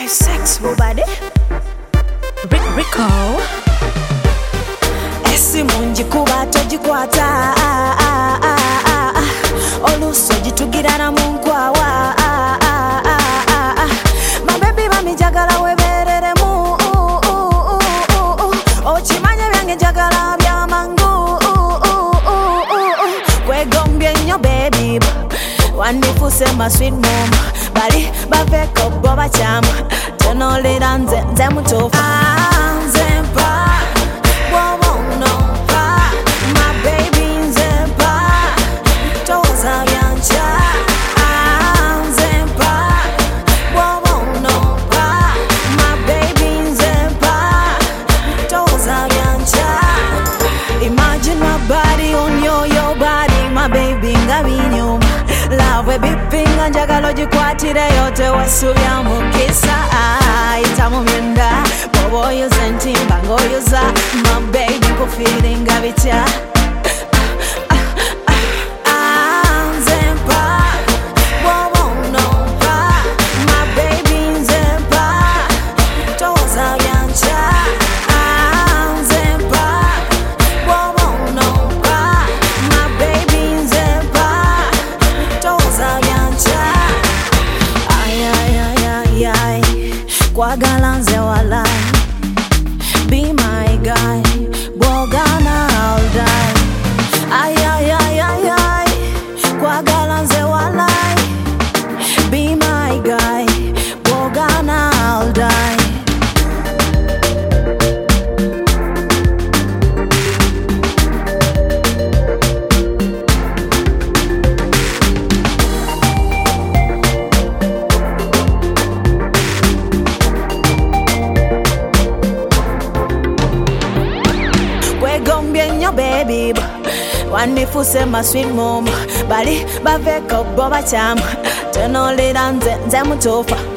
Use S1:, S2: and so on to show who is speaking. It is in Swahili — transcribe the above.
S1: sexual body. Rico Esi munji kuba tojikwata Oluso jitugirana munkwawa My baby mami jagala weberere mu Ochimanye byange jagala bya mangu Kwegombye nnyo baby Wandifuse my sweet mom Bali baveko boba chama Tonolera nze mutofu Nze mpa Wowono pa My baby nze mpa Toza yancha Nze mpa Wowono pa My baby nze mpa Toza yancha Imagine my body on your body My baby nga binyuma Love bipinga njagalo jikwatire yote wasubya mukisa Itamu myenda Bobo yuze ntimba ngoyuza My baby kufiringa bitya Nze mpa Wowono mpa My baby nze mpa Toza yancha Nze mpa Wowono mpa My baby nze mpa Toza yancha Ay Kwagala nze walai Be my guy Bwogana I'll die Ay Kwagala nze walai Be my guy Bwogana I'll die Kwegombye nnyo baby Wandifuse my sweet mom Bali baveko boba chama Tonolera nze mutofa